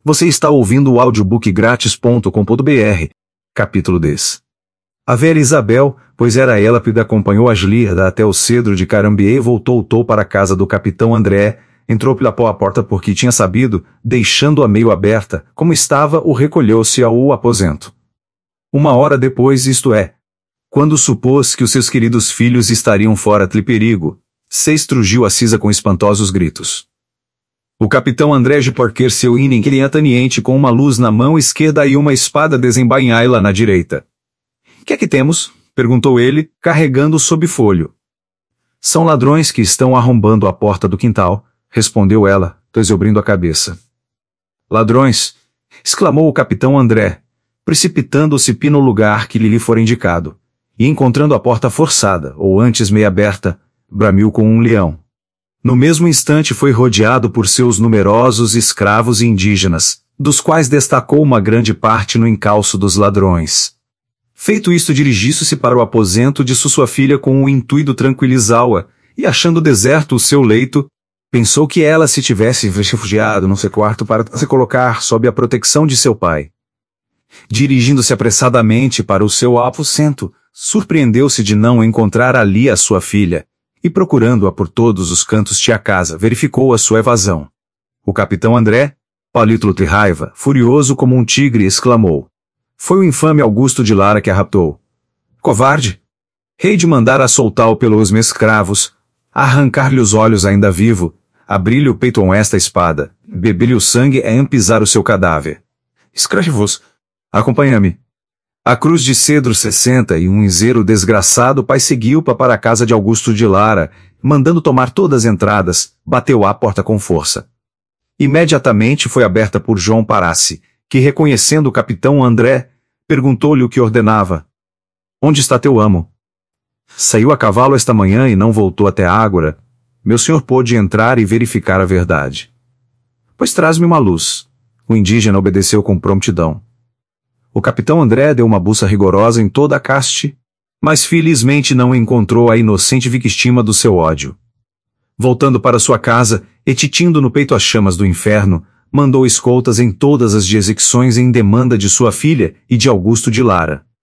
Você está ouvindo o audiobookgratis.com.br. Capítulo 10. A velha Isabel, pois era élapida, acompanhou Aslíada até o cedro de Carambier e voltou para a casa do capitão André, entrou pela porta porque tinha sabido, deixando-a meio aberta, como estava, o recolheu-se ao aposento. Uma hora depois, isto é, quando supôs que os seus queridos filhos estariam fora de perigo, se estrugiu acisa com espantosos gritos. O capitão André de Porquer seu inquietante com uma luz na mão esquerda e uma espada desembainhá-la na direita. Que é que temos? Perguntou ele, carregando sob folho. São ladrões que estão arrombando a porta do quintal, respondeu ela, abrindo a cabeça. Ladrões! Exclamou o capitão André, precipitando-se no lugar que lhe fora indicado, e encontrando a porta forçada, ou antes meia aberta, bramiu com um leão. No mesmo instante foi rodeado por seus numerosos escravos e indígenas, dos quais destacou uma grande parte no encalço dos ladrões. Feito isto, dirigiu-se para o aposento de sua filha com o intuito de tranquilizá-la, e achando deserto o seu leito, pensou que ela se tivesse refugiado no seu quarto para se colocar sob a proteção de seu pai. Dirigindo-se apressadamente para o seu aposento, surpreendeu-se de não encontrar ali a sua filha, e procurando-a por todos os cantos de a casa, verificou a sua evasão. O capitão André, pálido de raiva, furioso como um tigre, exclamou: foi o infame Augusto de Lara que a raptou. Covarde! Hei de mandar a soltá-lo pelos meus escravos, arrancar-lhe os olhos ainda vivo, abrir-lhe o peito com esta espada, beber-lhe o sangue e empisar o seu cadáver. Escreve-vos, acompanha-me. A cruz de cedro 61 Inzeiro desgraçado pai seguiu-pa para a casa de Augusto de Lara, mandando tomar todas as entradas, bateu à porta com força. Imediatamente foi aberta por João Parace, que, reconhecendo o capitão André, perguntou-lhe o que ordenava. Onde está teu amo? Saiu a cavalo esta manhã e não voltou até agora. Meu senhor pôde entrar e verificar a verdade. Pois traz-me uma luz. O indígena obedeceu com prontidão. O capitão André deu uma buça rigorosa em toda a caste, mas felizmente não encontrou a inocente vítima do seu ódio. Voltando para sua casa, e titindo no peito as chamas do inferno, mandou escoltas em todas as execuções em demanda de sua filha e de Augusto de Lara.